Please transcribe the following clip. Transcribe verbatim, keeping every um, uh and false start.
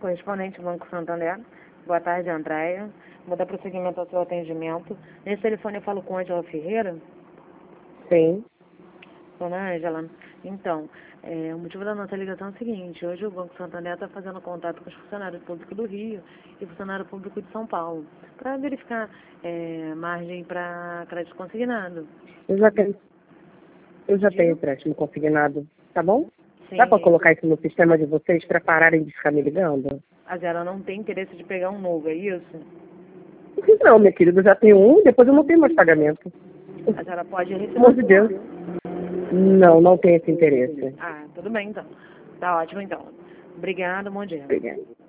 correspondente do Banco Santander. Boa tarde, Andréia. Vou dar prosseguimento ao seu atendimento. Nesse telefone eu falo com Ângela Ferreira? Sim. Dona Ângela, então, é, o motivo da nossa ligação é o seguinte: hoje o Banco Santander está fazendo contato com os funcionários públicos do Rio e funcionário público de São Paulo, para verificar é, margem para crédito consignado. Eu já tenho, eu já Diga? tenho empréstimo consignado, tá bom? Sim. Dá para colocar isso no sistema de vocês para pararem de ficar me ligando? A Zera não tem interesse de pegar um novo, é isso? Não, meu querido, eu já tenho um e depois eu não tenho mais pagamento. A Zera pode Pelo amor de refinanciar. Deus. Não, não tem esse interesse. Ah, tudo bem então. Tá ótimo então. Obrigada, bom dia. Obrigada.